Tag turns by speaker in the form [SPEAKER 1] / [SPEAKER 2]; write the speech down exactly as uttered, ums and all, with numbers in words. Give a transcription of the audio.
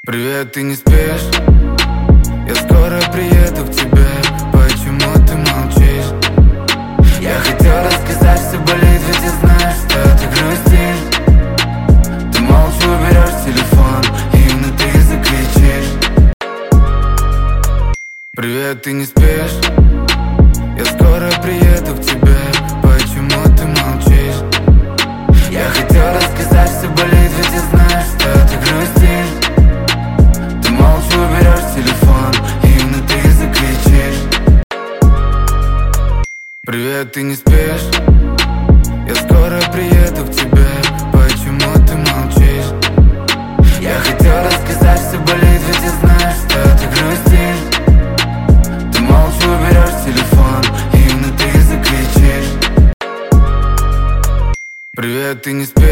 [SPEAKER 1] Привет, ты не спишь? Я скоро приеду к тебе. Почему ты молчишь? Я хотел рассказать, что болит, ведь я знаю, что ты грустишь. Ты молча уберешь телефон, и внутри закричишь. Привет, ты не спишь? Я скоро приеду к тебе. Почему ты молчишь? Я хотел рассказать, что болит, ведь я знаю, что ты грустишь. Ты молча уберешь телефон, и внутри закричишь. Привет, ты не спишь? Я скоро приеду к тебе. Почему ты молчишь? Я хотел рассказать, что болит, ведь я знаю, что ты грустишь. Ты молча уберешь телефон, и внутри закричишь. Привет, ты не спишь?